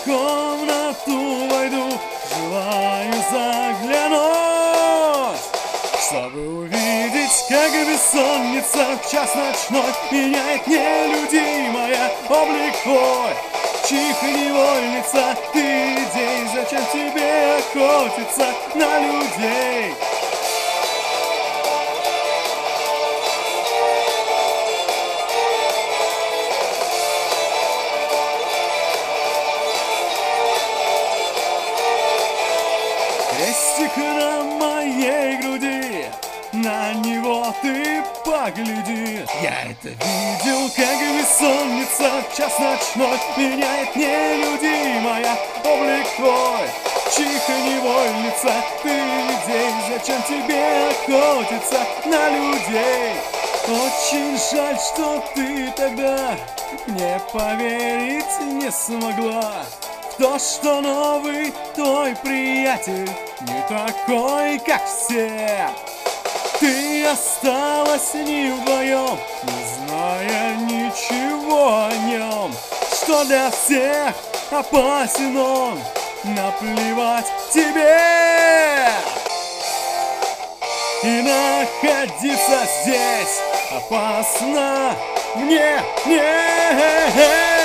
комнату войду, желаю заглянуть, чтобы увидеть, как бессонница в час ночной меняет нелюдимая облик твой. Чиха невольница, ты идей, зачем тебе охотиться на людей? Крестик на моей груди, на него ты погляди. Я это видел, как бессонница в час ночной меняет нелюдимая облик твой. Чиха невольница, ты людей, зачем тебе охотиться на людей? Очень жаль, что ты тогда мне поверить не смогла в то, что новый твой приятель не такой, как все. Ты осталась с ним вдвоем, не зная ничего о нем, что для всех опасен он, наплевать тебе. И находиться здесь опасно мне, не.